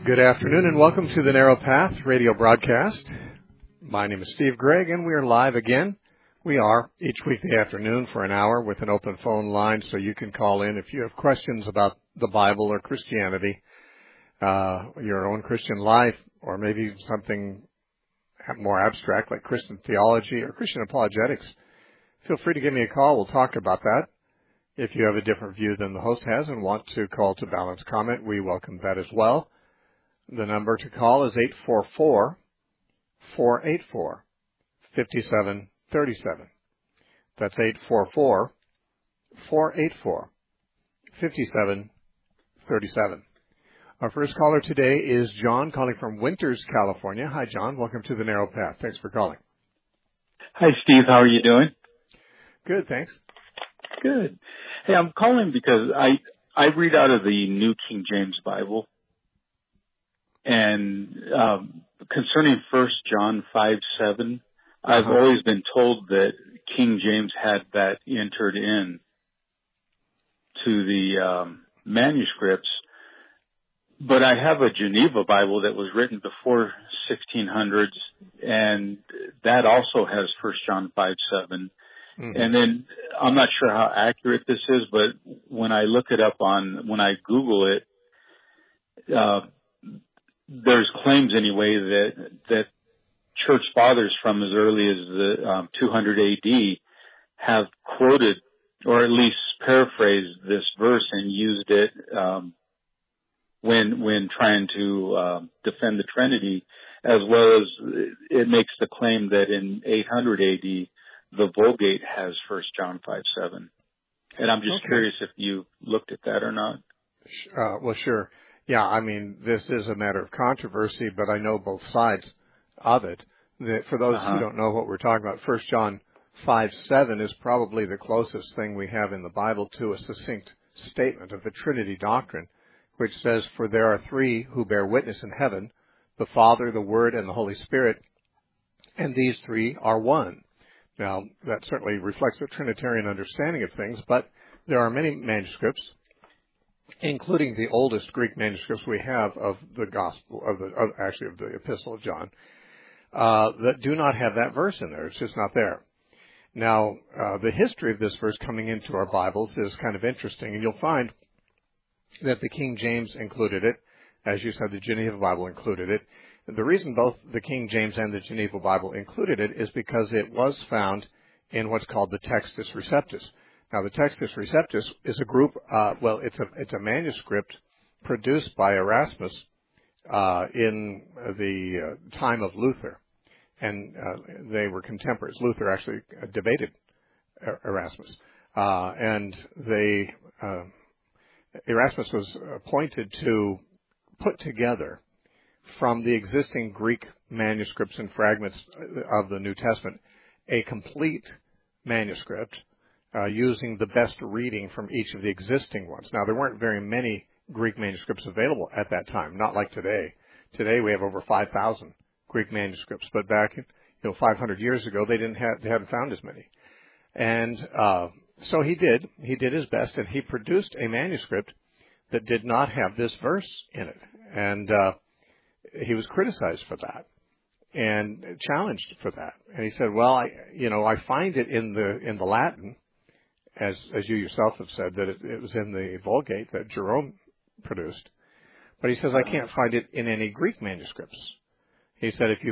Good afternoon and welcome to the Narrow Path radio broadcast. My name is Steve Gregg and we are live again. We are each weekday afternoon for an hour with an open phone line so you can call in if you have questions about the Bible or Christianity, your own Christian life, or maybe something more abstract like Christian theology or Christian apologetics. Feel free to give me a call. We'll talk about that. If you have a different view than the host has and want to call to balance comment, we welcome that as well. The number to call is 844-484-5737. That's 844-484-5737. Our first caller today is John, calling from Winters, California. Hi, John. Welcome to the Narrow Path. Thanks for calling. Hi, Steve. How are you doing? Good, thanks. Good. Hey, I'm calling because I read out of the New King James Bible. And concerning 1 John 5:7, I've always been told that King James had that entered in to the manuscripts. But I have a Geneva Bible that was written before 1600s, and that also has 1 John 5:7. Mm-hmm. And then I'm not sure how accurate this is, but when I look it up when I Google it, there's claims anyway that church fathers from as early as the 200 AD have quoted or at least paraphrased this verse and used it when trying to defend the Trinity, as well as it makes the claim that in 800 AD the Vulgate has 1 John 5:7. And I'm just curious if you looked at that or not. Well, sure. Yeah, I mean, this is a matter of controversy, but I know both sides of it. For those who don't know what we're talking about, 1 John 5:7 is probably the closest thing we have in the Bible to a succinct statement of the Trinity doctrine, which says, "For there are three who bear witness in heaven, the Father, the Word, and the Holy Spirit, and these three are one." Now, that certainly reflects a Trinitarian understanding of things, but there are many manuscripts, including the oldest Greek manuscripts we have of the Gospel, of the Epistle of John, that do not have that verse in there. It's just not there. Now, the history of this verse coming into our Bibles is kind of interesting, and you'll find that the King James included it. As you said, the Geneva Bible included it. The reason both the King James and the Geneva Bible included it is because it was found in what's called the Textus Receptus. Now, the Textus Receptus is a group, it's a manuscript produced by Erasmus in the time of Luther, and they were contemporaries. Luther actually debated Erasmus, and Erasmus was appointed to put together from the existing Greek manuscripts and fragments of the New Testament a complete manuscript using the best reading from each of the existing ones. Now, there weren't very many Greek manuscripts available at that time, not like today. Today we have over 5,000 Greek manuscripts, but back 500 years ago they hadn't found as many. And so he did his best, and he produced a manuscript that did not have this verse in it. And he was criticized for that and challenged for that. And he said, "Well, I find it in the Latin, as you yourself have said, that it was in the Vulgate that Jerome produced. But he says, I can't find it in any Greek manuscripts." He said, "If you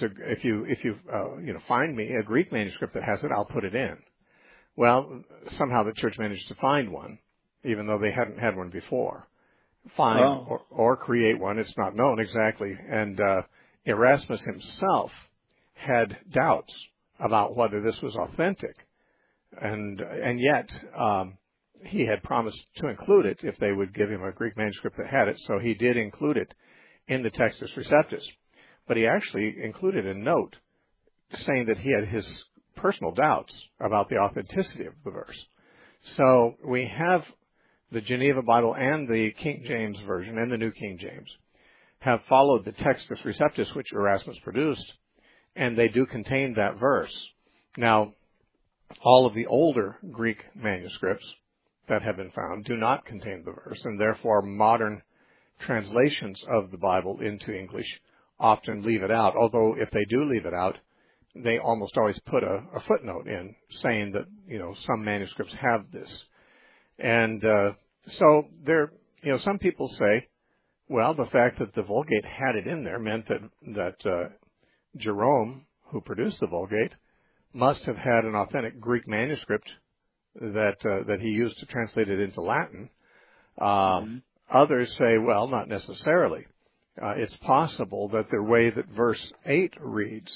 find me a Greek manuscript that has it, I'll put it in." Well, somehow the church managed to find one, even though they hadn't had one before. Or create one. It's not known exactly. And Erasmus himself had doubts about whether this was authentic. And yet, he had promised to include it if they would give him a Greek manuscript that had it. So he did include it in the Textus Receptus. But he actually included a note saying that he had his personal doubts about the authenticity of the verse. So we have the Geneva Bible and the King James Version and the New King James have followed the Textus Receptus, which Erasmus produced, and they do contain that verse. Now, all of the older Greek manuscripts that have been found do not contain the verse, and therefore modern translations of the Bible into English often leave it out, although if they do leave it out, they almost always put a footnote in saying that, some manuscripts have this. And so there, some people say, well, the fact that the Vulgate had it in there meant that Jerome, who produced the Vulgate, must have had an authentic Greek manuscript that he used to translate it into Latin. Others say, well, not necessarily. It's possible that the way that verse 8 reads,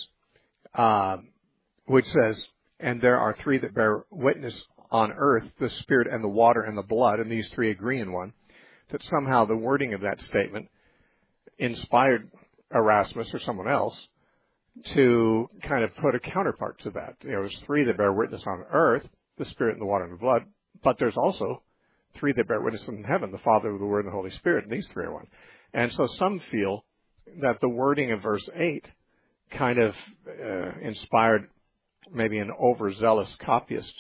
which says, and there are three that bear witness on earth, the Spirit and the water and the blood, and these three agree in one, that somehow the wording of that statement inspired Erasmus or someone else to kind of put a counterpart to that. There's three that bear witness on earth, the Spirit and the water and the blood, but there's also three that bear witness in heaven, the Father, the Word, and the Holy Spirit, and these three are one. And so some feel that the wording of verse 8 kind of inspired maybe an overzealous copyist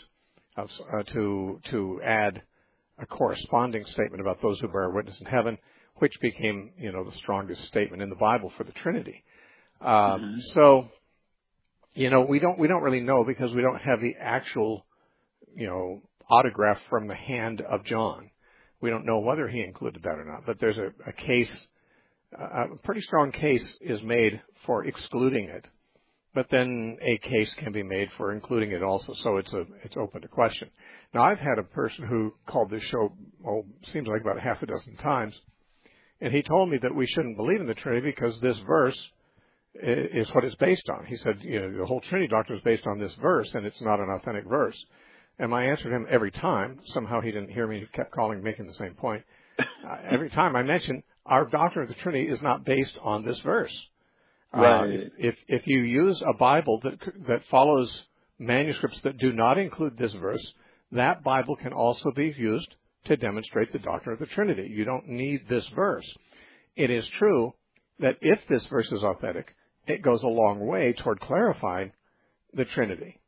to add a corresponding statement about those who bear witness in heaven, which became, the strongest statement in the Bible for the Trinity. So, we don't really know because we don't have the actual, autograph from the hand of John. We don't know whether he included that or not, but there's a case, a pretty strong case is made for excluding it, but then a case can be made for including it also, so it's open to question. Now, I've had a person who called this show, seems like about half a dozen times, and he told me that we shouldn't believe in the Trinity because this verse is what it's based on. He said, the whole Trinity doctrine is based on this verse, and it's not an authentic verse. And I answered him every time. Somehow he didn't hear me. He kept calling, making the same point. Every time I mentioned our doctrine of the Trinity is not based on this verse. Right. If you use a Bible that follows manuscripts that do not include this verse, that Bible can also be used to demonstrate the doctrine of the Trinity. You don't need this verse. It is true that if this verse is authentic, it goes a long way toward clarifying the Trinity.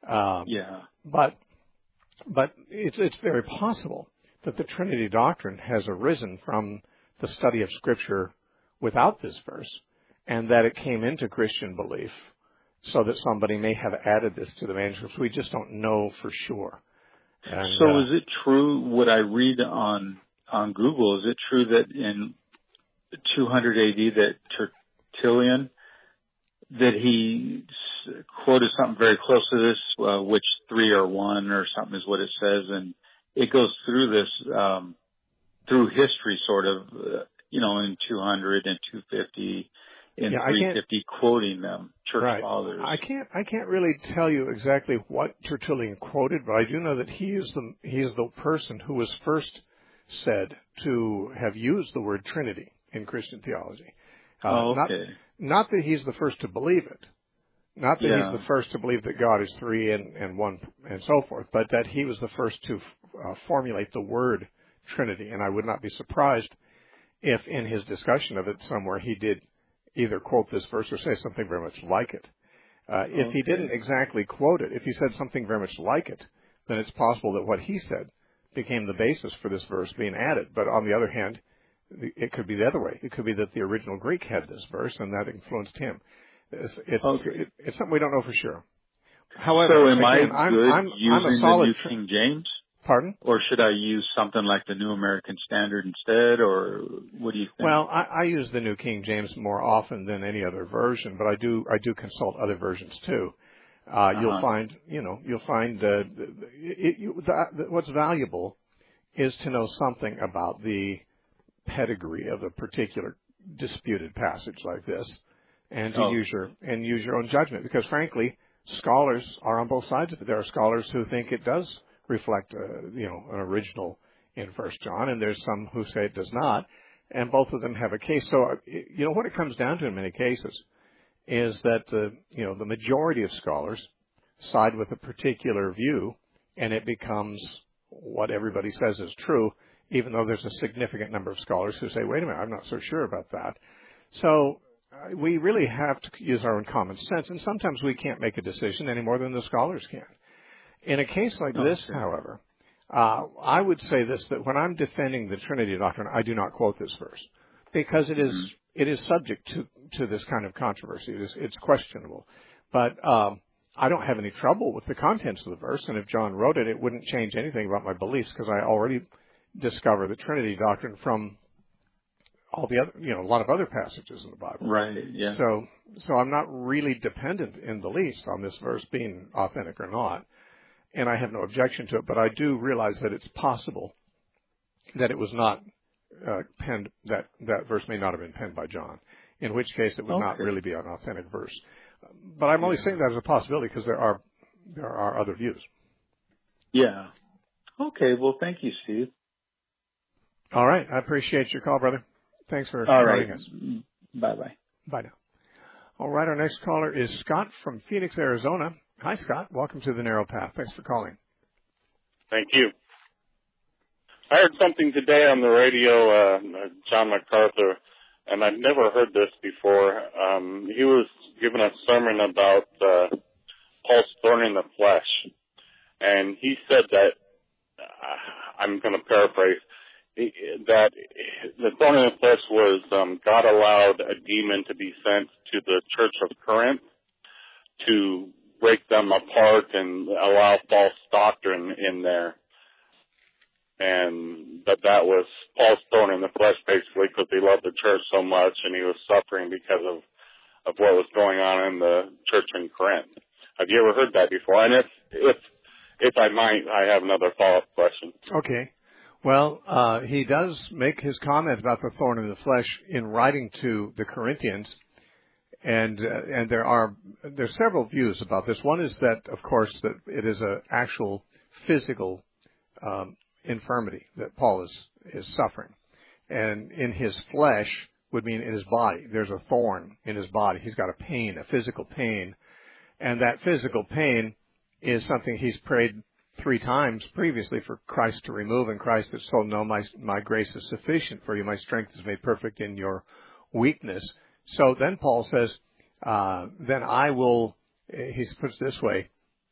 But it's very possible that the Trinity doctrine has arisen from the study of Scripture without this verse, and that it came into Christian belief so that somebody may have added this to the manuscripts. We just don't know for sure. And, so is it true, what I read on Google, is it true that in 200 AD that Tertullian, that he quoted something very close to this, which three are one or something is what it says, and it goes through this, through history sort of, in 200 and 250 and 350, quoting them, church fathers. I can't really tell you exactly what Tertullian quoted, but I do know that he is the person who was first said to have used the word Trinity in Christian theology. Not that he's the first to believe it. Not that he's the first to believe that God is three and one and so forth, but that he was the first to formulate the word Trinity. And I would not be surprised if in his discussion of it somewhere he did either quote this verse or say something very much like it. If he didn't exactly quote it, if he said something very much like it, then it's possible that what he said became the basis for this verse being added. But on the other hand, it could be the other way. It could be that the original Greek had this verse and that influenced him. It's something we don't know for sure. However, so am again, I good I'm using the New King James? Pardon? Or should I use something like the New American Standard instead, or what do you think? Well, I use the New King James more often than any other version, but I do consult other versions too. You'll find what's valuable is to know something about the pedigree of a particular disputed passage like this, and to use your own judgment. Because frankly, scholars are on both sides of it. There are scholars who think it does reflect, an original in 1 John, and there's some who say it does not, and both of them have a case. So, what it comes down to in many cases is that the majority of scholars side with a particular view, and it becomes what everybody says is true, even though there's a significant number of scholars who say, wait a minute, I'm not so sure about that. So we really have to use our own common sense, and sometimes we can't make a decision any more than the scholars can. In a case like this, however, I would say this, that when I'm defending the Trinity doctrine, I do not quote this verse. because it is subject to this kind of controversy. It's questionable. But I don't have any trouble with the contents of the verse, and if John wrote it, it wouldn't change anything about my beliefs because I already discover the Trinity doctrine from all the other, a lot of other passages in the Bible. Right, yeah. So I'm not really dependent in the least on this verse being authentic or not, and I have no objection to it, but I do realize that it's possible that it was not penned, that verse may not have been penned by John, in which case it would not really be an authentic verse. But I'm only saying that as a possibility because there are other views. Yeah. Okay, well, thank you, Steve. All right, I appreciate your call, brother. Thanks for joining us. Bye-bye. Bye now. All right, our next caller is Scott from Phoenix, Arizona. Hi, Scott. Welcome to the Narrow Path. Thanks for calling. Thank you. I heard something today on the radio, John MacArthur, and I've never heard this before. He was giving a sermon about Paul's thorn in the flesh, and he said that, I'm going to paraphrase, that the thorn in the flesh was God allowed a demon to be sent to the church of Corinth to break them apart and allow false doctrine in there. And that was Paul's thorn in the flesh, basically, because he loved the church so much, and he was suffering because of what was going on in the church in Corinth. Have you ever heard that before? And if I might, I have another follow-up question. Okay. Well, he does make his comment about the thorn in the flesh in writing to the Corinthians, and there's several views about this. One is that, of course, that it is an actual physical infirmity that Paul is suffering, and in his flesh would mean in his body. There's a thorn in his body. He's got a pain, a physical pain, and that physical pain is something he's prayed 3 times previously for Christ to remove, and Christ has told, no, my grace is sufficient for you. My strength is made perfect in your weakness. So then Paul says, then I will, he puts it this way,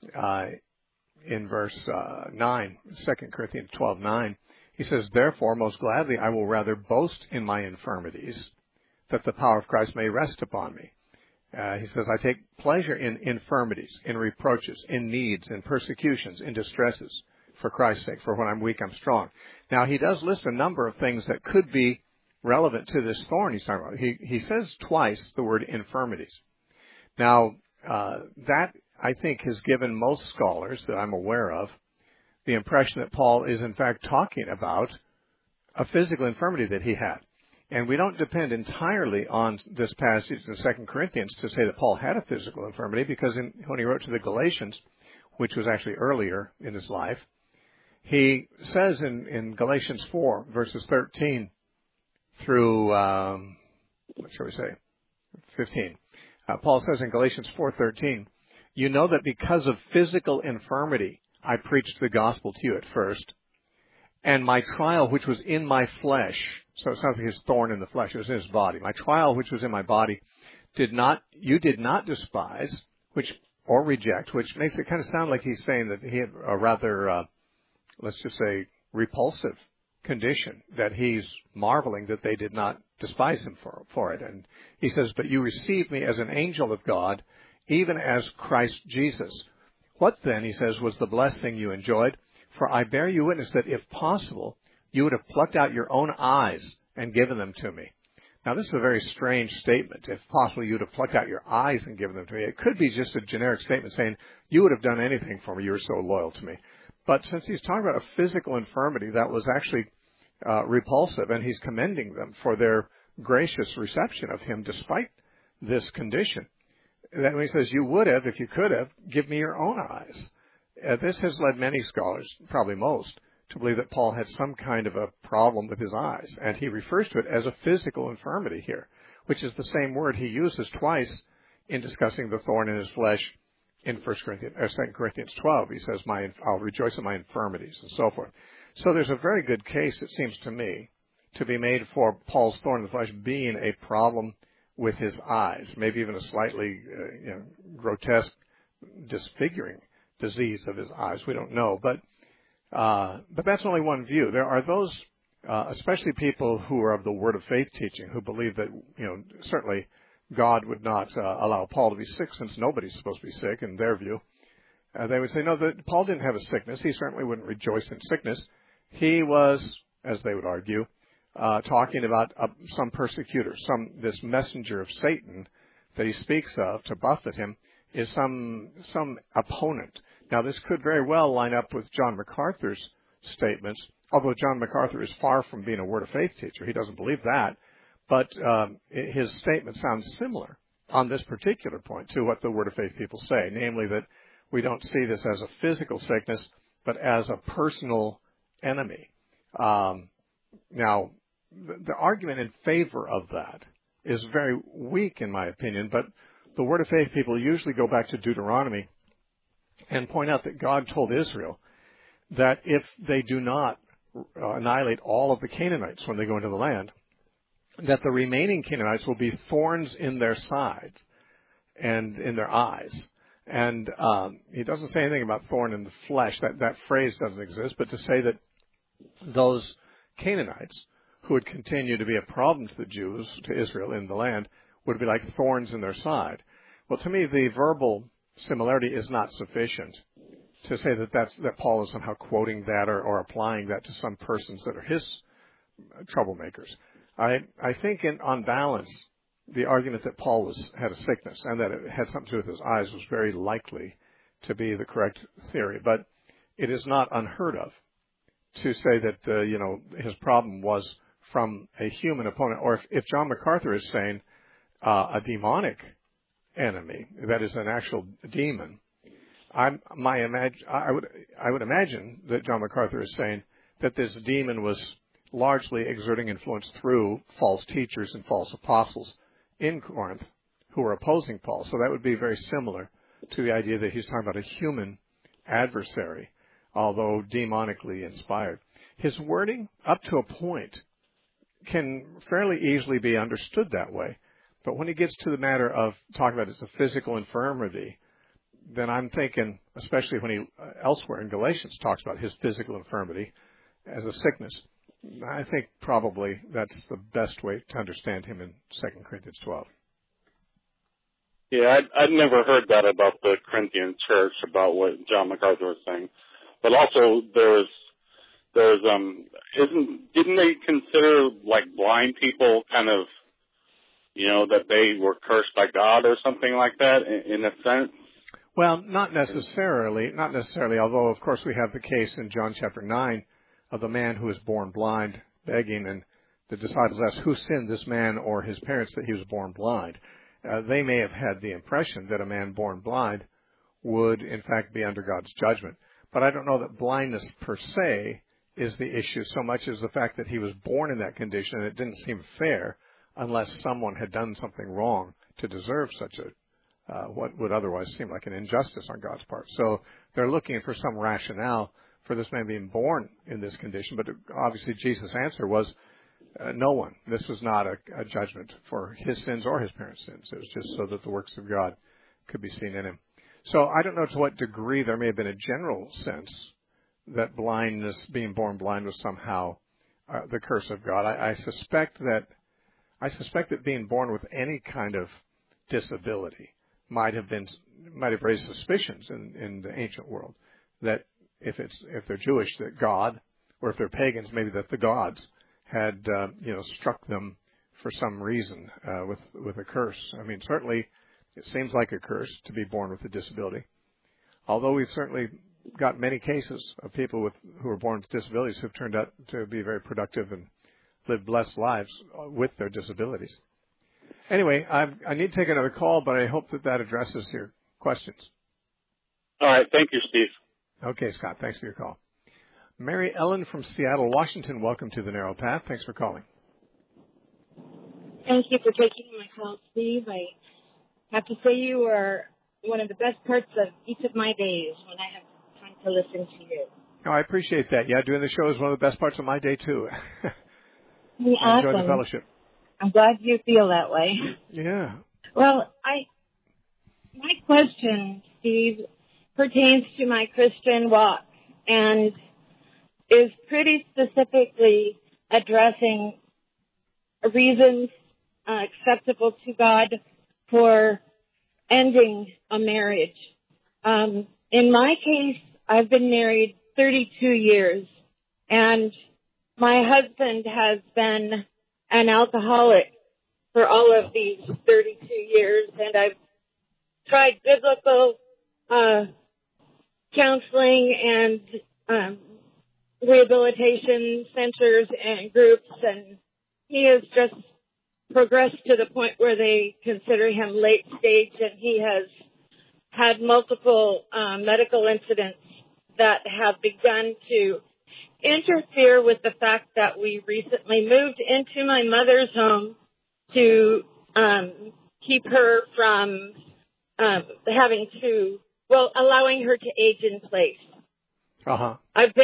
in verse 9, 2 Corinthians 12:9, he says, therefore, most gladly I will rather boast in my infirmities, that the power of Christ may rest upon me. He says, I take pleasure in infirmities, in reproaches, in needs, in persecutions, in distresses, for Christ's sake. For when I'm weak, I'm strong. Now, he does list a number of things that could be relevant to this thorn he's talking about. He says twice the word infirmities. Now, that, I think, has given most scholars that I'm aware of the impression that Paul is, in fact, talking about a physical infirmity that he had. And we don't depend entirely on this passage in 2 Corinthians to say that Paul had a physical infirmity, because when he wrote to the Galatians, which was actually earlier in his life, he says in Galatians 4, verses 13 through, what shall we say, 15. Paul says in Galatians 4:13, you know that because of physical infirmity, I preached the gospel to you at first, and my trial, which was in my flesh, so it sounds like his thorn in the flesh, it was in his body. My trial, which was in my body, you did not despise, or reject, which makes it kind of sound like he's saying that he had a rather, let's just say, repulsive condition, that he's marveling that they did not despise him for it. And he says, but you received me as an angel of God, even as Christ Jesus. What then, he says, was the blessing you enjoyed? For I bear you witness that if possible, you would have plucked out your own eyes and given them to me. Now, this is a very strange statement. If possible, you would have plucked out your eyes and given them to me. It could be just a generic statement saying, you would have done anything for me. You were so loyal to me. But since he's talking about a physical infirmity, that was actually repulsive, and he's commending them for their gracious reception of him despite this condition. That when he says, you would have, if you could have, give me your own eyes. This has led many scholars, probably most, to believe that Paul had some kind of a problem with his eyes. And he refers to it as a physical infirmity here, which is the same word he uses twice in discussing the thorn in his flesh in 2 Corinthians 12. He says, I'll rejoice in my infirmities, and so forth. So there's a very good case, it seems to me, to be made for Paul's thorn in the flesh being a problem with his eyes, maybe even a slightly grotesque, disfiguring disease of his eyes. We don't know, but that's only one view. There are those especially people who are of the Word of Faith teaching, who believe that, certainly God would not allow Paul to be sick since nobody's supposed to be sick in their view. They would say, no, that Paul didn't have a sickness. He certainly wouldn't rejoice in sickness. He was, as they would argue, talking about some persecutor, this messenger of Satan that he speaks of to buffet him is some opponent. Now, this could very well line up with John MacArthur's statements, although John MacArthur is far from being a Word of Faith teacher. He doesn't believe that. But his statement sounds similar on this particular point to what the Word of Faith people say, namely that we don't see this as a physical sickness, but as a personal enemy. Now, the argument in favor of that is very weak, in my opinion, but the Word of Faith people usually go back to Deuteronomy and point out that God told Israel that if they do not annihilate all of the Canaanites when they go into the land, that the remaining Canaanites will be thorns in their side and in their eyes. And he doesn't say anything about thorn in the flesh. That phrase doesn't exist. But to say that those Canaanites who would continue to be a problem to the Jews, to Israel in the land, would be like thorns in their side. Well, to me, the verbal similarity is not sufficient to say that Paul is somehow quoting that or applying that to some persons that are his troublemakers. I think on balance, the argument that Paul had a sickness and that it had something to do with his eyes was very likely to be the correct theory. But it is not unheard of to say that, his problem was from a human opponent. Or if John MacArthur is saying a demonic enemy, that is an actual demon, I would imagine that John MacArthur is saying that this demon was largely exerting influence through false teachers and false apostles in Corinth who were opposing Paul. So that would be very similar to the idea that he's talking about a human adversary, although demonically inspired. His wording, up to a point, can fairly easily be understood that way. But when he gets to the matter of talking about it as a physical infirmity, then I'm thinking, especially when he elsewhere in Galatians talks about his physical infirmity as a sickness, I think probably that's the best way to understand him in 2 Corinthians 12. Yeah, I'd never heard that about the Corinthian church, about what John MacArthur was saying. But also didn't they consider like blind people kind of, that they were cursed by God or something like that in a sense? Well, not necessarily, although of course we have the case in John chapter 9 of the man who was born blind begging, and the disciples asked, who sinned, this man or his parents, that he was born blind? They may have had the impression that a man born blind would in fact be under God's judgment. But I don't know that blindness per se is the issue so much as the fact that he was born in that condition, and it didn't seem fair unless someone had done something wrong to deserve such what would otherwise seem like an injustice on God's part. So they're looking for some rationale for this man being born in this condition, but obviously Jesus' answer was no one. This was not a judgment for his sins or his parents' sins. It was just so that the works of God could be seen in him. So I don't know to what degree there may have been a general sense that blindness, being born blind, was somehow the curse of God. I suspect that being born with any kind of disability might have raised suspicions in the ancient world that if they're Jewish, that God, or if they're pagans, maybe that the gods had struck them for some reason with a curse. I mean, certainly it seems like a curse to be born with a disability. Although we've certainly got many cases of people who are born with disabilities who've turned out to be very productive and live blessed lives with their disabilities. Anyway, I need to take another call, but I hope that addresses your questions. All right. Thank you, Steve. Okay, Scott. Thanks for your call. Mary Ellen from Seattle, Washington. Welcome to the Narrow Path. Thanks for calling. Thank you for taking my call, Steve. I have to say you are one of the best parts of each of my days when I have time to listen to you. Oh, I appreciate that. Yeah, doing the show is one of the best parts of my day, too. Awesome. I enjoy the fellowship. I'm glad you feel that way. Yeah. Well, my question, Steve, pertains to my Christian walk and is pretty specifically addressing reasons acceptable to God for ending a marriage. In my case, I've been married 32 years, and my husband has been an alcoholic for all of these 32 years, and I've tried biblical counseling and rehabilitation centers and groups, and he has just progressed to the point where they consider him late stage, and he has had multiple medical incidents that have begun to interfere with the fact that we recently moved into my mother's home to keep her from allowing her to age in place. Uh-huh.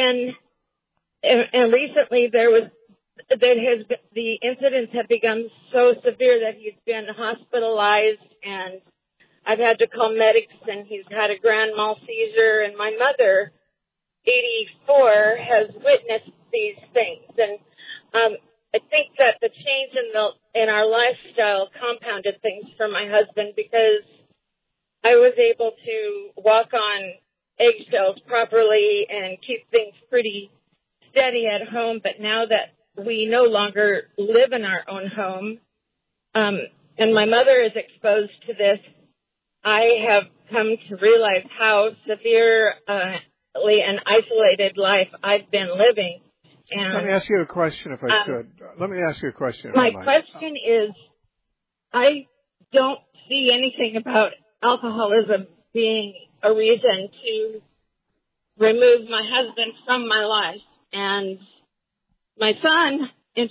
And recently the incidents have become so severe that he's been hospitalized, and I've had to call medics, and he's had a grand mal seizure, and my mother, 84, has witnessed these things. And I think that the change in our lifestyle compounded things for my husband, because I was able to walk on eggshells properly and keep things pretty steady at home. But now that we no longer live in our own home, and my mother is exposed to this, I have come to realize how severely an isolated life I've been living. And let me ask you a question, if I could. Let me ask you a question. My question is, I don't see anything about alcoholism being a reason to remove my husband from my life. And my son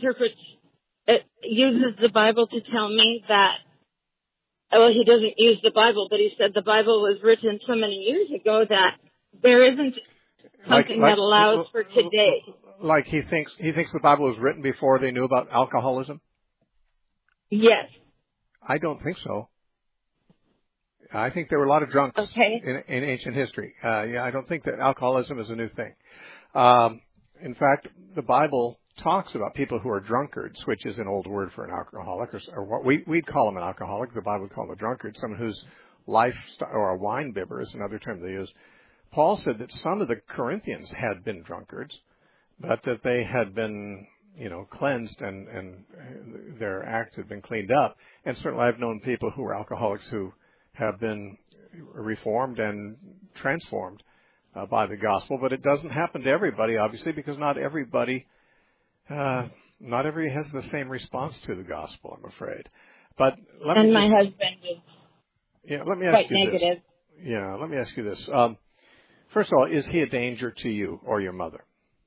uses the Bible to tell me that, well, he doesn't use the Bible, but he said the Bible was written so many years ago that there isn't something that allows for today. Like he thinks the Bible was written before they knew about alcoholism? Yes. I don't think so. I think there were a lot of drunks in ancient history. I don't think that alcoholism is a new thing. In fact, the Bible talks about people who are drunkards, which is an old word for an alcoholic, or what we'd call them an alcoholic. The Bible would call them a drunkard, someone whose lifestyle, or a wine bibber is another term they use. Paul said that some of the Corinthians had been drunkards, but that they had been, cleansed and their acts had been cleaned up. And certainly I've known people who were alcoholics who have been reformed and transformed by the gospel. But it doesn't happen to everybody, obviously, because not everybody has the same response to the gospel, I'm afraid. But my husband is let me ask quite you negative. This. Yeah, let me ask you this. First of all, is he a danger to you or your mother?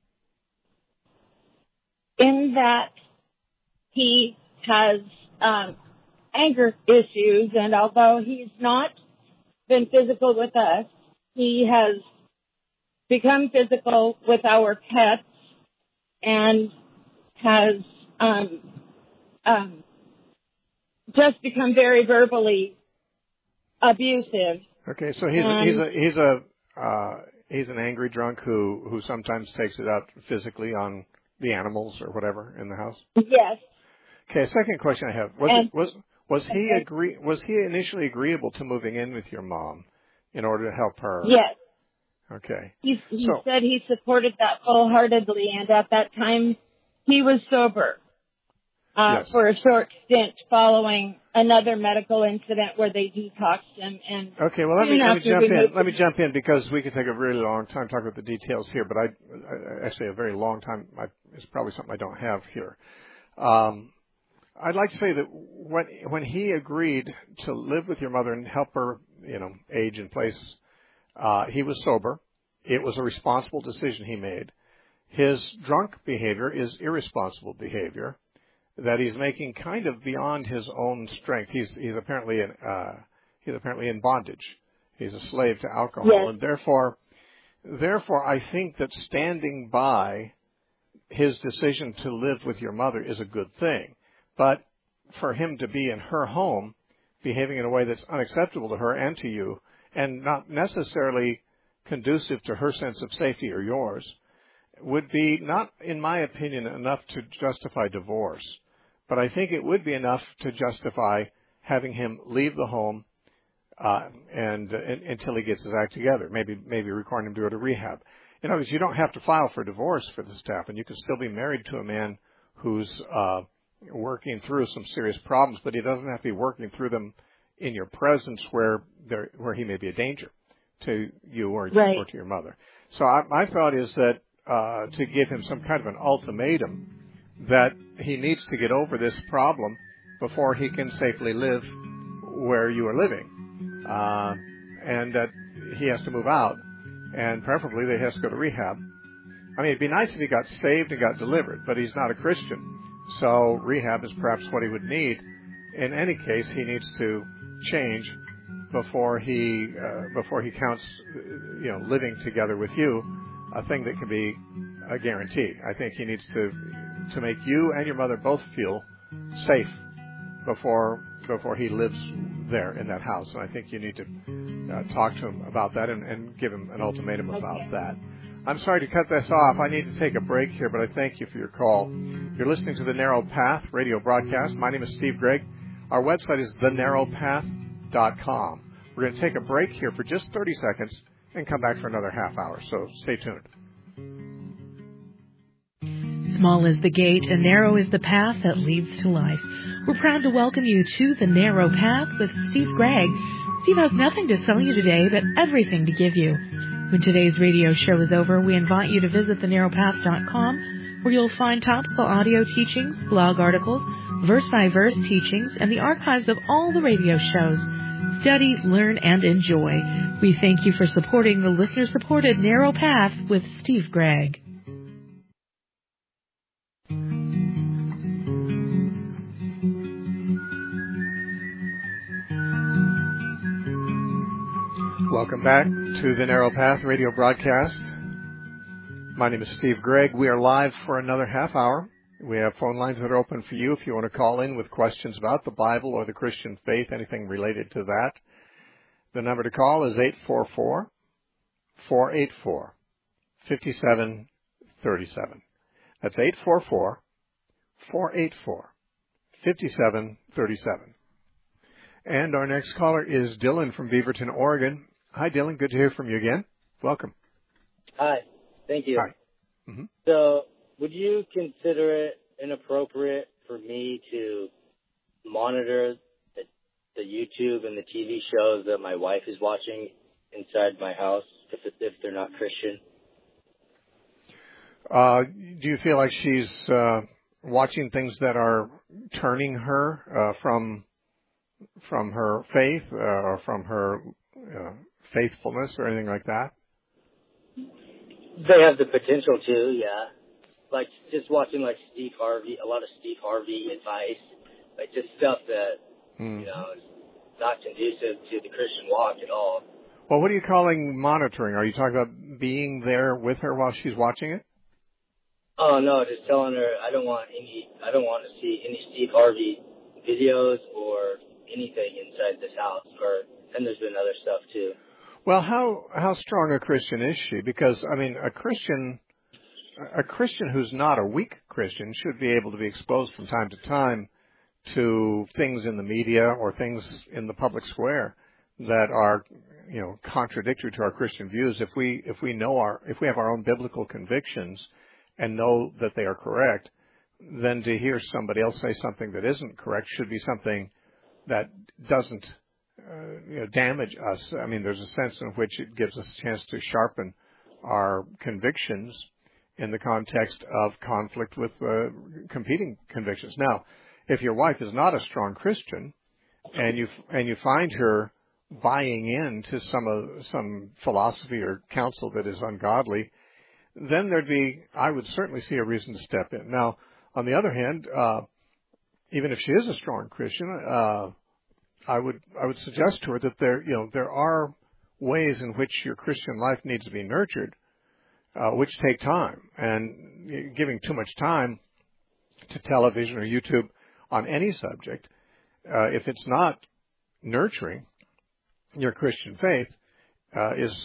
In that he has anger issues, and although he's not been physical with us, he has become physical with our pets and has just become very verbally abusive. Okay, so he's an angry drunk who sometimes takes it out physically on the animals or whatever in the house? Yes. Okay, second question I have. Was he initially agreeable to moving in with your mom in order to help her? Yes. Okay. He said he supported that wholeheartedly, and at that time he was sober for a short stint following another medical incident where they detoxed him. And okay, well, let me jump in because we could take a really long time talking about the details here, but actually a very long time is probably something I don't have here. I'd like to say that when he agreed to live with your mother and help her, age in place, he was sober. It was a responsible decision he made. His drunk behavior is irresponsible behavior that he's making kind of beyond his own strength. He's apparently in bondage. He's a slave to alcohol, and therefore I think that standing by his decision to live with your mother is a good thing. But for him to be in her home, behaving in a way that's unacceptable to her and to you, and not necessarily conducive to her sense of safety or yours, would be not, in my opinion, enough to justify divorce, but I think it would be enough to justify having him leave the home and until he gets his act together. Maybe requiring him to go to rehab. In other words, you don't have to file for divorce for this to happen. You can still be married to a man who's working through some serious problems, but he doesn't have to be working through them in your presence where he may be a danger to you or to your mother. So my thought is that to give him some kind of an ultimatum that he needs to get over this problem before he can safely live where you are living, and that he has to move out, and preferably that he has to go to rehab. I mean, it'd be nice if he got saved and got delivered, but he's not a Christian, so rehab is perhaps what he would need. In any case, he needs to change before he counts, living together with you, a thing that can be a guarantee. I think he needs to make you and your mother both feel safe before he lives there in that house. And I think you need to talk to him about that and give him an ultimatum about that. I'm sorry to cut this off. I need to take a break here, but I thank you for your call. You're listening to The Narrow Path radio broadcast. My name is Steve Gregg. Our website is thenarrowpath.com. We're going to take a break here for just 30 seconds and come back for another half hour, so stay tuned. Small is the gate and narrow is the path that leads to life. We're proud to welcome you to The Narrow Path with Steve Gregg. Steve has nothing to sell you today, but everything to give you. When today's radio show is over, we invite you to visit thenarrowpath.com, where you'll find topical audio teachings, blog articles, verse-by-verse teachings, and the archives of all the radio shows. Study, learn, and enjoy. We thank you for supporting the listener-supported Narrow Path with Steve Gregg. Welcome back to the Narrow Path radio broadcast. My name is Steve Gregg. We are live for another half hour. We have phone lines that are open for you if you want to call in with questions about the Bible or the Christian faith, anything related to that. The number to call is 844-484-5737. That's 844-484-5737. And our next caller is Dylan from Beaverton, Oregon. Hi, Dylan. Good to hear from you again. Welcome. Hi. Thank you. Hi. Mm-hmm. So, would you consider it inappropriate for me to monitor the YouTube and the TV shows that my wife is watching inside my house if they're not Christian? Do you feel like she's watching things that are turning her from her faith or from her faithfulness or anything like that? They have the potential to, yeah. Like just watching like Steve Harvey, a lot of Steve Harvey advice, like just stuff that, is not conducive to the Christian walk at all. Well, what are you calling monitoring? Are you talking about being there with her while she's watching it? Oh no, just telling her I don't want to see any Steve Harvey videos or anything inside this house, and there's been other stuff too. Well, how strong a Christian is she? Because I mean, a Christian who's not a weak Christian should be able to be exposed from time to time to things in the media or things in the public square that are, contradictory to our Christian views. If we have our own biblical convictions and know that they are correct, then to hear somebody else say something that isn't correct should be something that doesn't damage us. I mean, there's a sense in which it gives us a chance to sharpen our convictions in the context of conflict with competing convictions. Now, if your wife is not a strong Christian and you find her buying into some philosophy or counsel that is ungodly, then I would certainly see a reason to step in. Now, on the other hand, even if she is a strong Christian, I would suggest to her that there are ways in which your Christian life needs to be nurtured, which take time. And giving too much time to television or YouTube on any subject, if it's not nurturing your Christian faith, is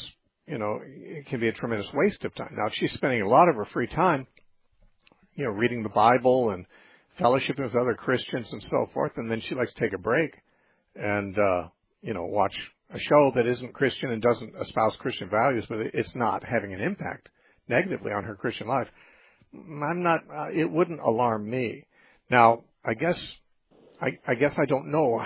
it can be a tremendous waste of time. Now, if she's spending a lot of her free time, reading the Bible and fellowship with other Christians and so forth, and then she likes to take a break and, watch a show that isn't Christian and doesn't espouse Christian values, but it's not having an impact negatively on her Christian life, it wouldn't alarm me. Now, I guess I don't know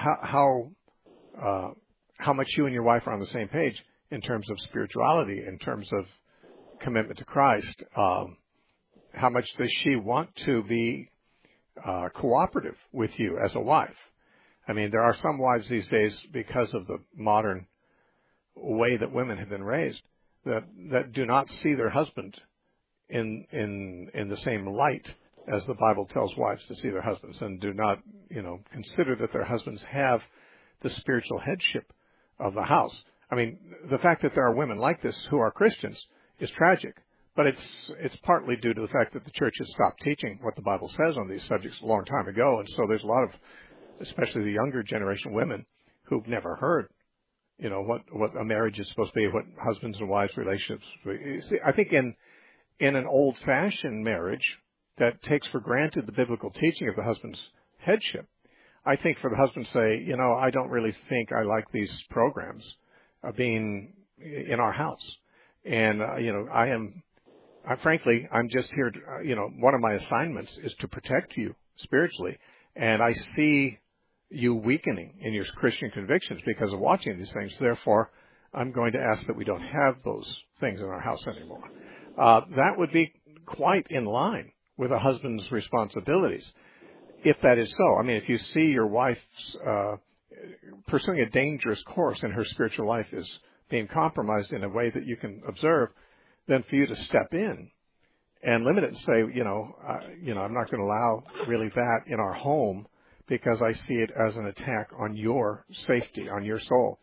how much you and your wife are on the same page in terms of spirituality, in terms of commitment to Christ. How much does she want to be cooperative with you as a wife? I mean, there are some wives these days, because of the modern way that women have been raised, that do not see their husband in the same light as the Bible tells wives to see their husbands, and do not, consider that their husbands have the spiritual headship of the house. I mean, the fact that there are women like this who are Christians is tragic, but it's partly due to the fact that the church has stopped teaching what the Bible says on these subjects a long time ago, and so there's a lot of, especially the younger generation women, who've never heard, what a marriage is supposed to be, what husbands and wives relationships. See, I think in an old-fashioned marriage that takes for granted the biblical teaching of the husband's headship, I think for the husband to say, I don't really think I like these programs being in our house. And, frankly, I'm just here to, one of my assignments is to protect you spiritually. And I see you weakening in your Christian convictions because of watching these things. Therefore, I'm going to ask that we don't have those things in our house anymore. That would be quite in line with a husband's responsibilities, if that is so. I mean, if you see your wife's pursuing a dangerous course and her spiritual life is being compromised in a way that you can observe, then for you to step in and limit it and say, I'm not going to allow really that in our home because I see it as an attack on your safety, on your soul.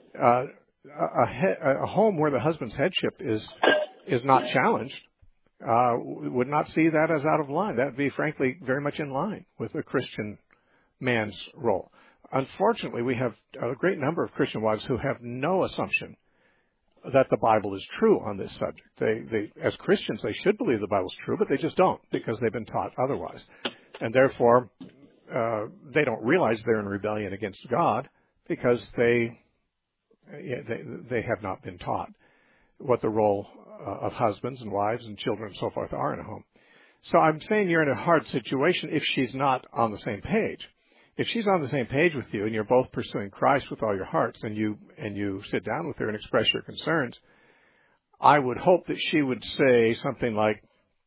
A home where the husband's headship is not challenged would not see that as out of line. That would be, frankly, very much in line with a Christian man's role. Unfortunately, we have a great number of Christian wives who have no assumption that the Bible is true on this subject. They, as Christians, they should believe the Bible is true, but they just don't because they've been taught otherwise. And therefore, they don't realize they're in rebellion against God because they have not been taught what the role of husbands and wives and children and so forth are in a home. So I'm saying you're in a hard situation if she's not on the same page. If she's on the same page with you and you're both pursuing Christ with all your hearts and you sit down with her and express your concerns, I would hope that she would say something like,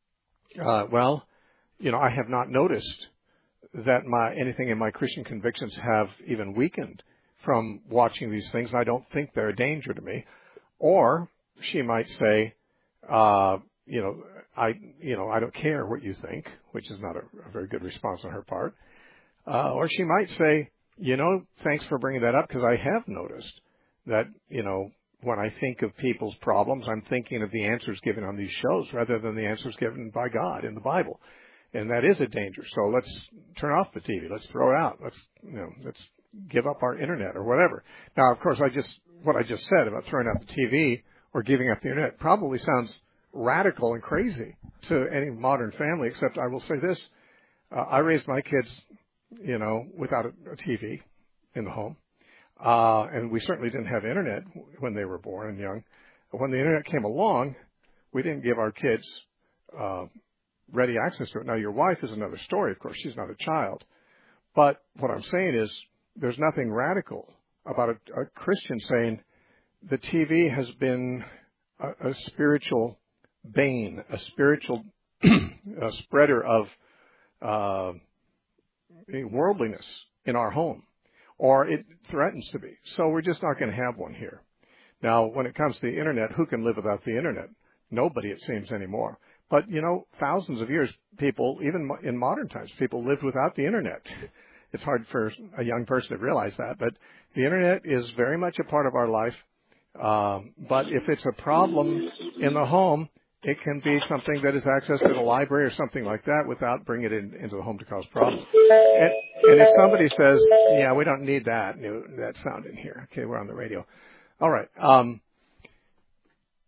I have not noticed that anything in my Christian convictions have even weakened from watching these things, and I don't think they're a danger to me. Or she might say, I don't care what you think, which is not a very good response on her part. Or she might say, thanks for bringing that up because I have noticed that, when I think of people's problems, I'm thinking of the answers given on these shows rather than the answers given by God in the Bible. And that is a danger. So let's turn off the TV. Let's throw it out. Let's give up our internet or whatever. Now, of course, what I just said about throwing out the TV or giving up the internet probably sounds radical and crazy to any modern family, except I will say this. I raised my kids, without a TV in the home. And we certainly didn't have internet when they were born and young. But when the internet came along, we didn't give our kids ready access to it. Now, your wife is another story, of course. She's not a child. But what I'm saying is there's nothing radical about a Christian saying the TV has been a spiritual bane, a spiritual spreader of worldliness in our home, or it threatens to be. So we're just not going to have one here. Now, when it comes to the internet, who can live without the internet? Nobody, it seems, anymore. But, thousands of years, people, even in modern times, people lived without the internet. It's hard for a young person to realize that, but the internet is very much a part of our life. But if it's a problem in the home, it can be something that is accessed at a library or something like that without bringing it into the home to cause problems. And if somebody says, yeah, we don't need that, that sound in here. Okay, we're on the radio. All right. If somebody says, yeah, we don't need that, that sound in here. Okay, we're on the radio. All right. If somebody says, yeah, we don't need that, that sound in here. Okay, we're on the radio. All right. If somebody says, yeah, we don't need that, that sound in here. Okay, we're on the radio. All right. If somebody says, yeah, we don't need that, that sound in here. Okay, we're on the radio. All right.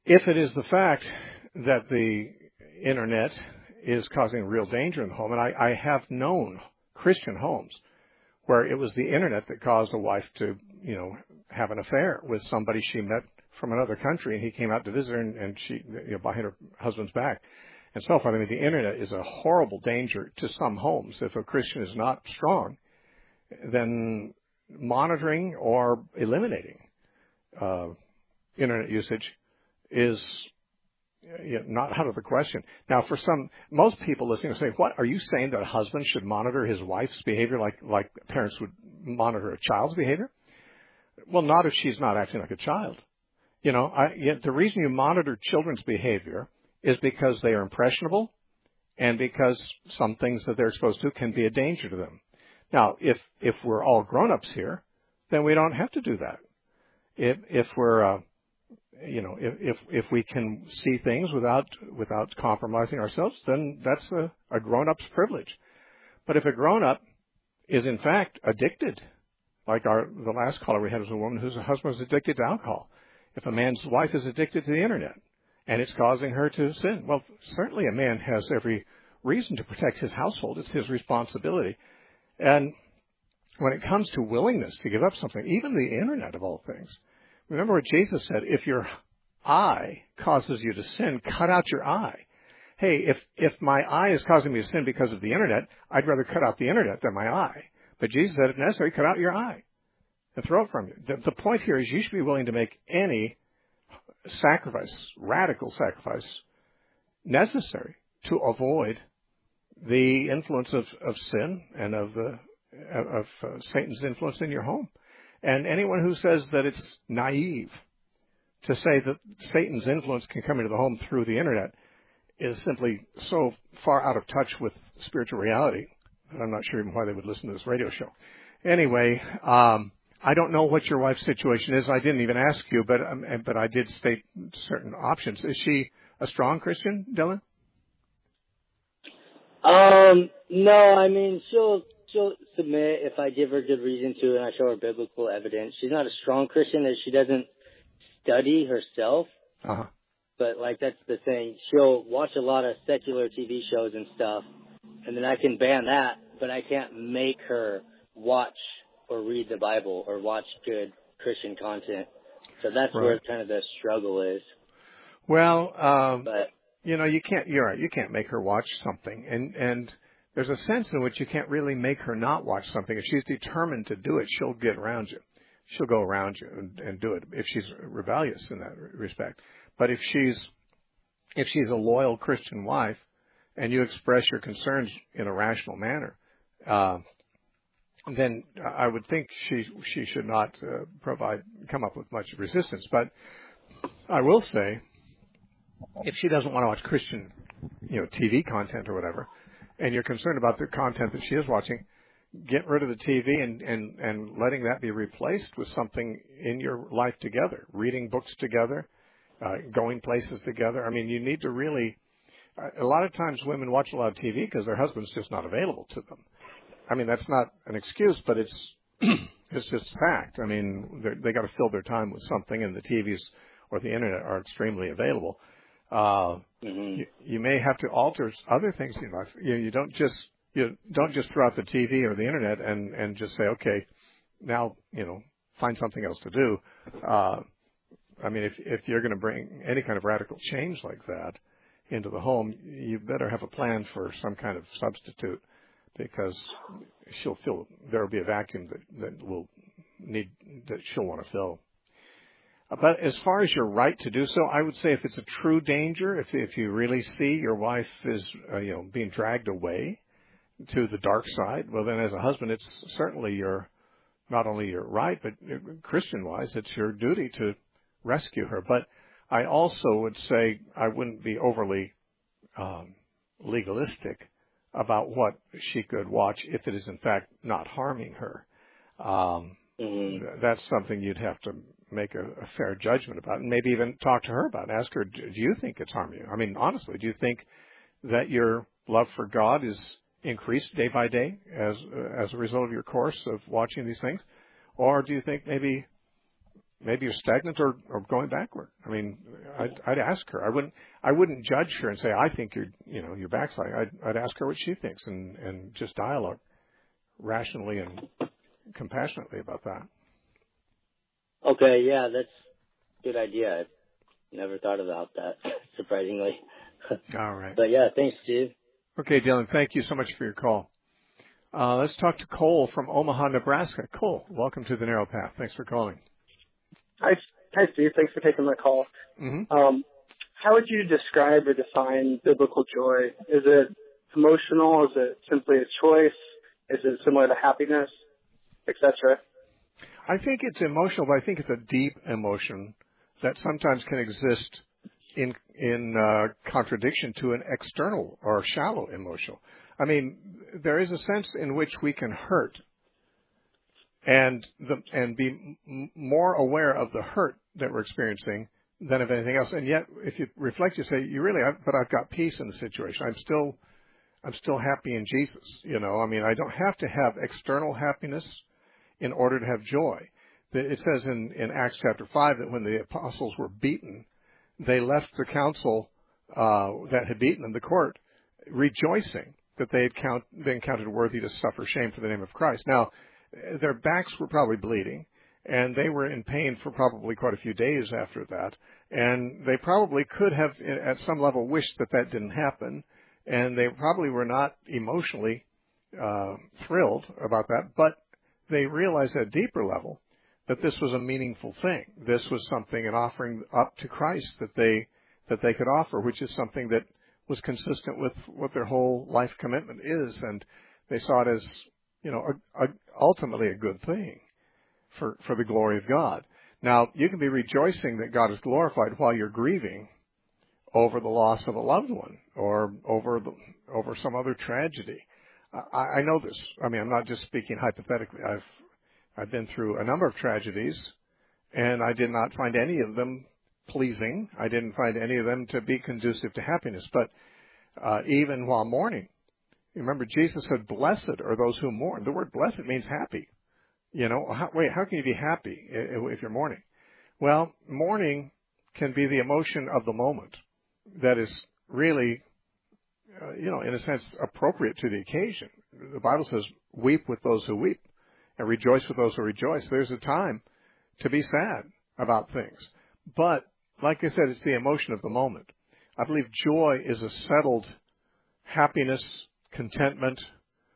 If it is the fact that the internet is causing real danger in the home, and I have known Christian homes where it was the internet that caused a wife to, have an affair with somebody she met from another country, and he came out to visit her, and she, behind her husband's back, and so forth. I mean, the internet is a horrible danger to some homes. If a Christian is not strong, then monitoring or eliminating internet usage is not out of the question. Now, most people listening will say, what, are you saying that a husband should monitor his wife's behavior like parents would monitor a child's behavior? Well, not if she's not acting like a child. The reason you monitor children's behavior is because they are impressionable and because some things that they're exposed to can be a danger to them. Now, if we're all grown-ups here, then we don't have to do that. If we're if we can see things without compromising ourselves, then that's a grown-up's privilege. But if a grown-up is in fact addicted, like the last caller we had was a woman whose husband was addicted to alcohol. If a man's wife is addicted to the internet and it's causing her to sin, well, certainly a man has every reason to protect his household. It's his responsibility. And when it comes to willingness to give up something, even the internet of all things, remember what Jesus said, if your eye causes you to sin, cut out your eye. Hey, if my eye is causing me to sin because of the internet, I'd rather cut out the internet than my eye. But Jesus said, if necessary, cut out your eye and throw it from you. The point here is you should be willing to make any sacrifice, radical sacrifice, necessary to avoid the influence of sin and of Satan's influence in your home. And anyone who says that it's naive to say that Satan's influence can come into the home through the internet is simply so far out of touch with spiritual reality that I'm not sure even why they would listen to this radio show. Anyway, I don't know what your wife's situation is. I didn't even ask you, but I did state certain options. Is she a strong Christian, Dylan? No, I mean, she'll submit if I give her good reason to and I show her biblical evidence. She's not a strong Christian as she doesn't study herself. Uh-huh. But, that's the thing. She'll watch a lot of secular TV shows and stuff, and then I can ban that, but I can't make her watch or read the Bible or watch good Christian content. So that's right. where kind of the struggle is. Well, you can't, you're right, you can't make her watch something. And there's a sense in which you can't really make her not watch something. If she's determined to do it, she'll get around you. She'll go around you and do it if she's rebellious in that respect. But if she's a loyal Christian wife and you express your concerns in a rational manner, then I would think she should not come up with much resistance. But I will say, if she doesn't want to watch Christian, TV content or whatever, and you're concerned about the content that she is watching, get rid of the TV and letting that be replaced with something in your life together, reading books together, going places together. I mean, you need to really, a lot of times women watch a lot of TV because their husband's just not available to them. I mean, that's not an excuse, but it's just fact. I mean, they got to fill their time with something, and the TVs or the internet are extremely available. You may have to alter other things in life. You don't just throw out the TV or the internet and just say, okay, now find something else to do. I mean, if you're going to bring any kind of radical change like that into the home, you better have a plan for some kind of substitute, because she'll feel there will be a vacuum that she'll want to fill. But as far as your right to do so, I would say if it's a true danger, if you really see your wife is being dragged away to the dark side, well then as a husband, it's certainly not only your right, but Christian-wise, it's your duty to rescue her. But I also would say I wouldn't be overly legalistic about what she could watch if it is in fact not harming her. That's something you'd have to make a fair judgment about, and maybe even talk to her about it. Ask her, do you think it's harming you? I mean, honestly, do you think that your love for God is increased day by day as a result of your course of watching these things? Or do you think maybe maybe you're stagnant or going backward. I mean, I'd ask her. I wouldn't judge her and say, I think you're backsliding. I'd ask her what she thinks and just dialogue rationally and compassionately about that. Okay, yeah, that's a good idea. I've never thought about that, surprisingly. All right. But yeah, thanks, Steve. Okay, Dylan, thank you so much for your call. Let's talk to Cole from Omaha, Nebraska. Cole, welcome to the Narrow Path. Thanks for calling. Hi, Steve. Thanks for taking my call. Mm-hmm. How would you describe or define biblical joy? Is it emotional? Is it simply a choice? Is it similar to happiness, etc.? I think it's emotional, but I think it's a deep emotion that sometimes can exist in contradiction to an external or shallow emotional. I mean, there is a sense in which we can hurt and be more aware of the hurt that we're experiencing than of anything else. And yet, if you reflect, you say, but I've got peace in the situation. I'm still happy in Jesus. I mean, I don't have to have external happiness in order to have joy. It says in Acts chapter 5 that when the apostles were beaten, they left the council that had beaten them, the court, rejoicing that they had been counted worthy to suffer shame for the name of Christ. Now, their backs were probably bleeding, and they were in pain for probably quite a few days after that. And they probably could have, at some level, wished that didn't happen, and they probably were not emotionally thrilled about that, but they realized at a deeper level that this was a meaningful thing. This was something, an offering up to Christ that they could offer, which is something that was consistent with what their whole life commitment is, and they saw it as, ultimately a good thing for the glory of God. Now, you can be rejoicing that God is glorified while you're grieving over the loss of a loved one or over some other tragedy. I know this. I mean, I'm not just speaking hypothetically. I've been through a number of tragedies, and I did not find any of them pleasing. I didn't find any of them to be conducive to happiness. But even while mourning, remember Jesus said, "Blessed are those who mourn." The word "blessed" means happy. How can you be happy if you're mourning? Well, mourning can be the emotion of the moment that is really, in a sense, appropriate to the occasion. The Bible says, "Weep with those who weep and rejoice with those who rejoice." There's a time to be sad about things. But, like I said, it's the emotion of the moment. I believe joy is a settled happiness, contentment,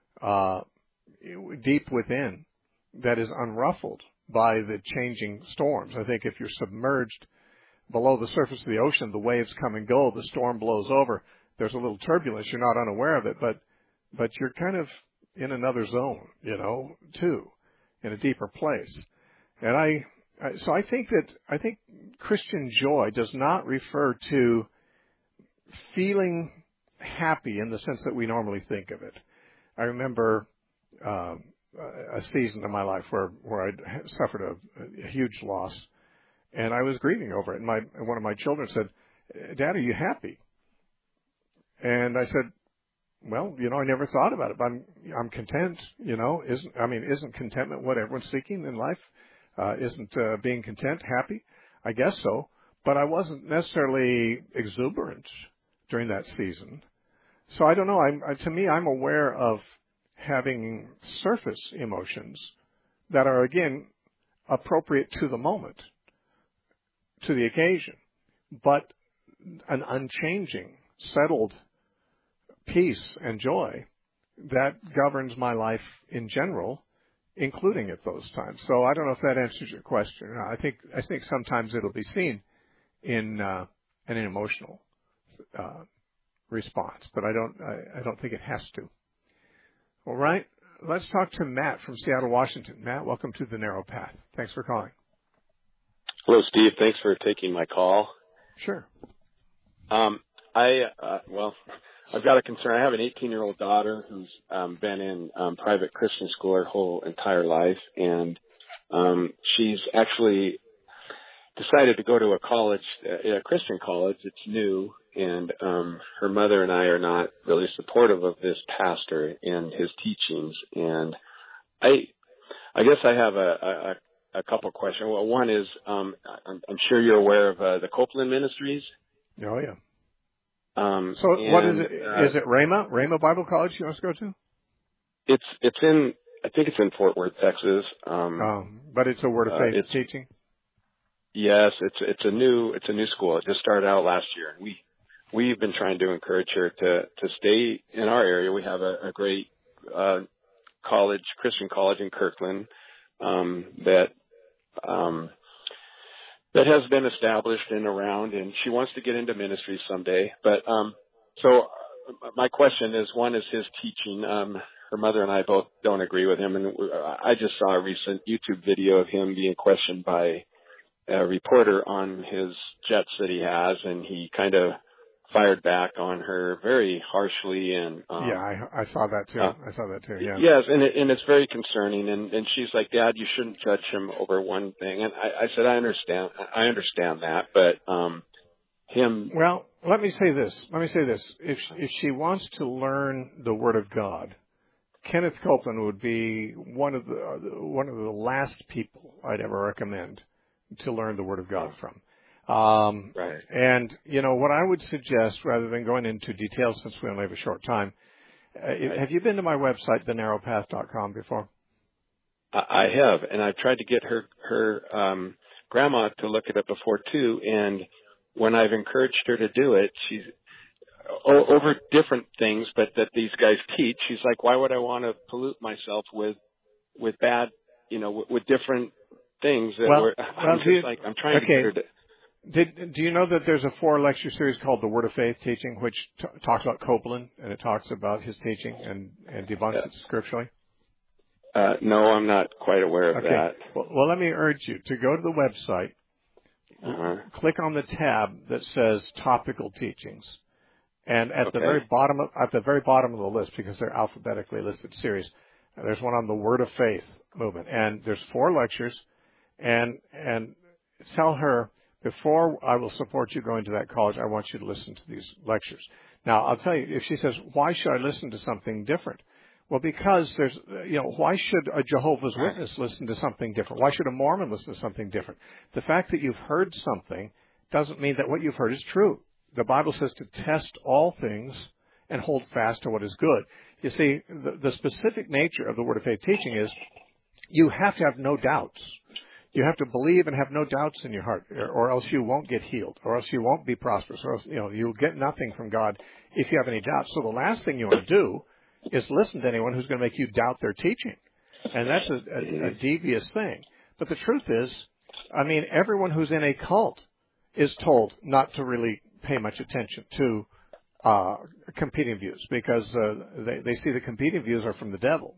deep within, that is unruffled by the changing storms. I think if you're submerged below the surface of the ocean, the waves come and go, the storm blows over, there's a little turbulence, you're not unaware of it, but you're kind of in another zone, too, in a deeper place. And so I think Christian joy does not refer to feeling happy in the sense that we normally think of it. I remember a season of my life where I suffered a huge loss, and I was grieving over it. And one of my children said, "Dad, are you happy?" And I said, "Well, I never thought about it, but I'm content. Isn't contentment what everyone's seeking in life? Isn't being content happy? I guess so. But I wasn't necessarily exuberant during that season. So I don't know. To me, I'm aware of having surface emotions that are, again, appropriate to the moment, to the occasion, but an unchanging, settled peace and joy that governs my life in general, including at those times. So I don't know if that answers your question. I think sometimes it'll be seen in an emotional response, but I don't think it has to. All right, let's talk to Matt from Seattle, Washington. Matt, welcome to the Narrow Path. Thanks for calling. Hello, Steve. Thanks for taking my call. Sure. I've got a concern. I have an 18-year-old daughter who's been in private Christian school her whole entire life, and she's actually decided to go to a Christian college. It's new, and her mother and I are not really supportive of this pastor and his teachings. And I guess I have a couple of questions. Well, one is, I'm sure you're aware of the Copeland Ministries. Oh yeah. So what is it? Is it Rhema Bible College you want to go to? It's in, I think it's in Fort Worth, Texas. But it's a Word of Faith teaching. Yes, it's a new school. It just started out last year. We've been trying to encourage her to stay in our area. We have a great college, Christian college in Kirkland, that has been established and around, and she wants to get into ministry someday. But so my question is, one is his teaching. Her mother and I both don't agree with him, and I just saw a recent YouTube video of him being questioned by a reporter on his jets that he has, and he kind of fired back on her very harshly. And I saw that too. Yeah. Yes, and it's very concerning. And she's like, "Dad, you shouldn't judge him over one thing." And I said, "I understand that, but him." Well, let me say this. If she wants to learn the Word of God, Kenneth Copeland would be one of the last people I'd ever recommend to learn the Word of God from. Right. And, what I would suggest, rather than going into details since we only have a short time, have you been to my website, thenarrowpath.com, before? I have, and I've tried to get her grandma to look at it before, too, and when I've encouraged her to do it, she's over different things, but that these guys teach, she's like, why would I want to pollute myself with bad, with different things that I'm trying to get her to. Do you know that there's a 4-lecture series called The Word of Faith Teaching, which talks about Copeland, and it talks about his teaching and debunks it scripturally? No, I'm not quite aware of that. Well, let me urge you to go to the website, click on the tab that says Topical Teachings, and at the very bottom of the list, because they're alphabetically listed series, there's one on the Word of Faith movement, and there's 4 lectures, and tell her, before I will support you going to that college, I want you to listen to these lectures. Now, I'll tell you, if she says, why should I listen to something different? Well, because there's, why should a Jehovah's Witness listen to something different? Why should a Mormon listen to something different? The fact that you've heard something doesn't mean that what you've heard is true. The Bible says to test all things and hold fast to what is good. You see, the specific nature of the Word of Faith teaching is you have to have no doubts. You have to believe and have no doubts in your heart, or else you won't get healed, or else you won't be prosperous, or else you'll get nothing from God if you have any doubts. So the last thing you want to do is listen to anyone who's going to make you doubt their teaching, and that's a devious thing. But the truth is, everyone who's in a cult is told not to really pay much attention to competing views, because they see the competing views are from the devil,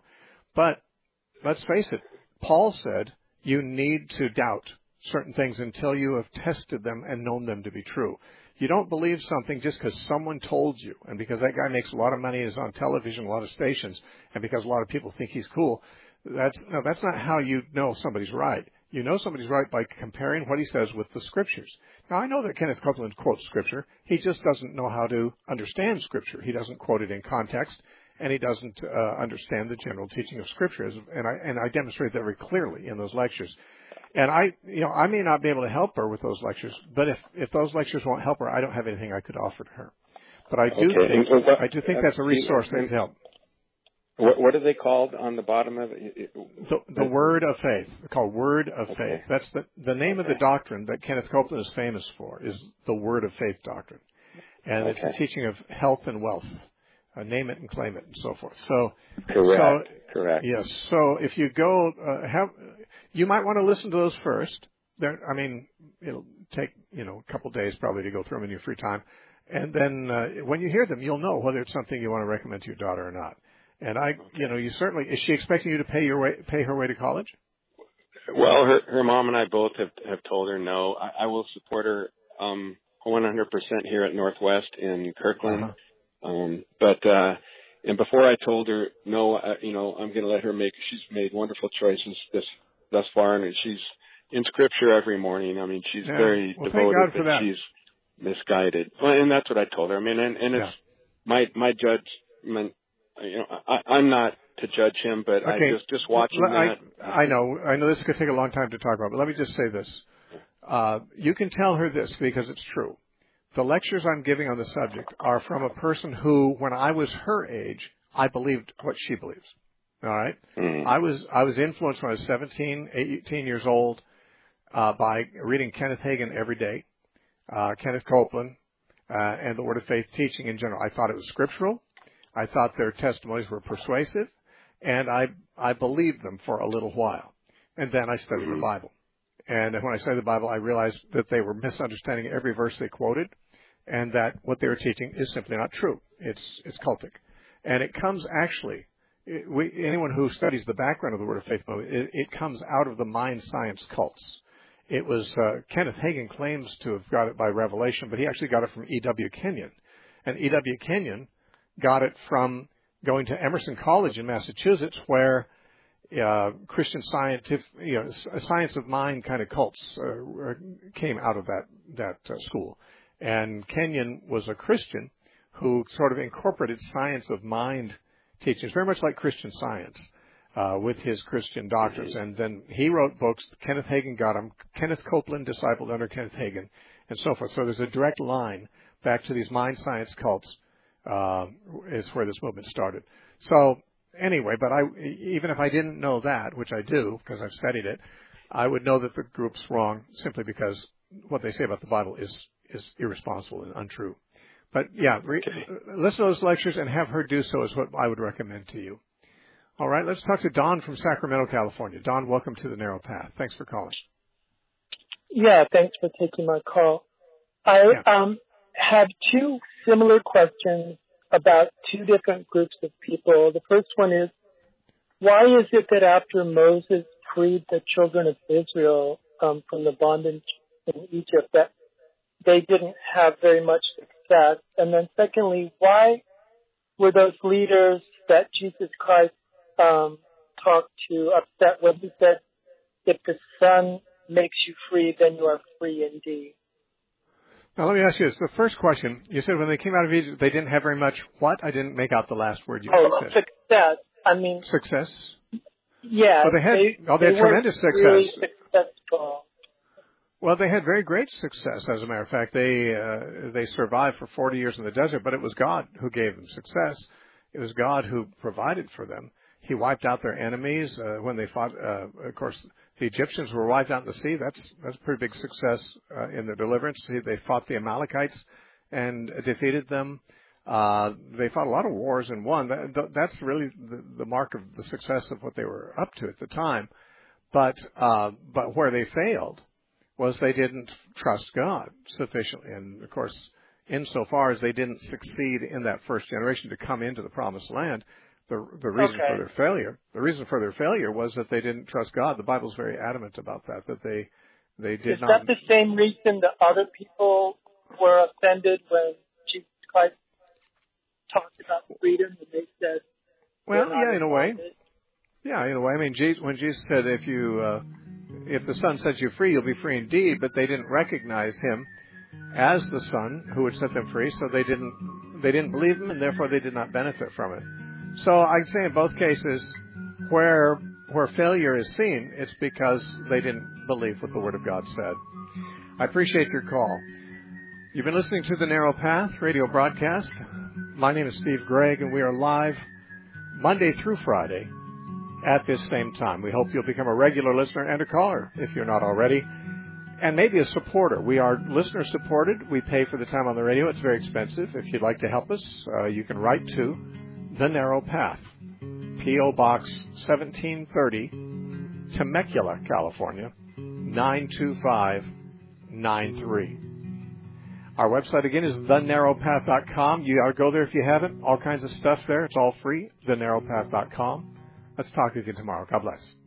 But let's face it, Paul said, you need to doubt certain things until you have tested them and known them to be true. You don't believe something just because someone told you, and because that guy makes a lot of money, is on television, a lot of stations, and because a lot of people think he's cool. That's not how you know somebody's right. You know somebody's right by comparing what he says with the Scriptures. Now, I know that Kenneth Copeland quotes Scripture. He just doesn't know how to understand Scripture. He doesn't quote it in context, and he doesn't understand the general teaching of Scripture. And I demonstrate that very clearly in those lectures. And I may not be able to help her with those lectures, but if those lectures won't help her, I don't have anything I could offer to her. But I do think that's a resource that can help. What are they called on the bottom of it? The Word of Faith. They're called Word of Faith. That's the name of the doctrine that Kenneth Copeland is famous for, is the Word of Faith doctrine. And it's a teaching of health and wealth. Name it and claim it and so forth. Correct. Yes. So if you go, you might want to listen to those first. It'll take, a couple of days probably to go through them in your free time. And then when you hear them, you'll know whether it's something you want to recommend to your daughter or not. And you certainly, is she expecting you to pay her way to college? Well, her mom and I both have told her no. I will support her 100% here at Northwest in Kirkland. And before I told her no, I'm going to let her she's made wonderful choices thus far, and she's in Scripture every morning. She's very devoted, thank God for that. She's misguided. Well, and that's what I told her. And it's my judgment. I'm not to judge him, but okay. I just watching that. I know this could take a long time to talk about, but let me just say this. You can tell her this because it's true. The lectures I'm giving on the subject are from a person who, when I was her age, I believed what she believes. All right? I was influenced when I was 17, 18 years old by reading Kenneth Hagin every day, Kenneth Copeland, and the Word of Faith teaching in general. I thought it was scriptural. I thought their testimonies were persuasive, and I believed them for a little while. And then I studied the Bible. And when I studied the Bible, I realized that they were misunderstanding every verse they quoted, and that what they were teaching is simply not true. It's cultic. And it comes actually, anyone who studies the background of the Word of Faith movement, it comes out of the mind science cults. It was, Kenneth Hagin claims to have got it by revelation, but he actually got it from E.W. Kenyon. And E.W. Kenyon got it from going to Emerson College in Massachusetts, where Christian scientific, science of mind kind of cults came out of that school. And Kenyon was a Christian who sort of incorporated science of mind teachings, very much like Christian Science, with his Christian doctrines. And then he wrote books. Kenneth Hagin got them. Kenneth Copeland discipled under Kenneth Hagin, and so forth. So there's a direct line back to these mind science cults. Is where this movement started. So anyway, but even if I didn't know that, which I do because I've studied it, I would know that the group's wrong simply because what they say about the Bible is irresponsible and untrue. But yeah, listen to those lectures and have her do so is what I would recommend to you. All right, let's talk to Don from Sacramento, California. Don, welcome to the Narrow Path. Thanks for calling. Yeah, thanks for taking my call. I have two similar questions about two different groups of people. The first one is, why is it that after Moses freed the children of Israel from the bondage in Egypt, that they didn't have very much success? And then secondly, why were those leaders that Jesus Christ talked to upset when he said, if the Son makes you free, then you are free indeed? Now, let me ask you this. The first question, you said when they came out of Egypt, they didn't have very much what? I didn't make out the last word you said. Success. I mean... Success? Yeah. Well, they had tremendous success. Really successful. Well, they had very great success, as a matter of fact. They survived for 40 years in the desert, but it was God who gave them success. It was God who provided for them. He wiped out their enemies when they fought. Of course, the Egyptians were wiped out in the sea. That's a pretty big success in their deliverance. They fought the Amalekites and defeated them. They fought a lot of wars and won. That's really the mark of the success of what they were up to at the time. But where they failed was they didn't trust God sufficiently. And, of course, insofar as they didn't succeed in that first generation to come into the Promised Land, the reason for their failure was that they didn't trust God. The Bible's very adamant about that they did not. Is that the same reason that other people were offended when Jesus Christ talked about freedom and they said, well, yeah, in a way. Yeah, in a way. I mean, when Jesus said, if the Son sets you free, you'll be free indeed, but they didn't recognize him as the Son who would set them free, so they didn't believe him, and therefore they did not benefit from it. So I'd say in both cases, where failure is seen, it's because they didn't believe what the Word of God said. I appreciate your call. You've been listening to the Narrow Path radio broadcast. My name is Steve Gregg, and we are live Monday through Friday at this same time. We hope you'll become a regular listener and a caller if you're not already, and maybe a supporter. We are listener supported. We pay for the time on the radio. It's very expensive. If you'd like to help us, you can write to The Narrow Path, P.O. Box 1730, Temecula, California, 92593. Our website, again, is thenarrowpath.com. You ought to go there if you haven't. All kinds of stuff there. It's all free, thenarrowpath.com. Let's talk again tomorrow. God bless.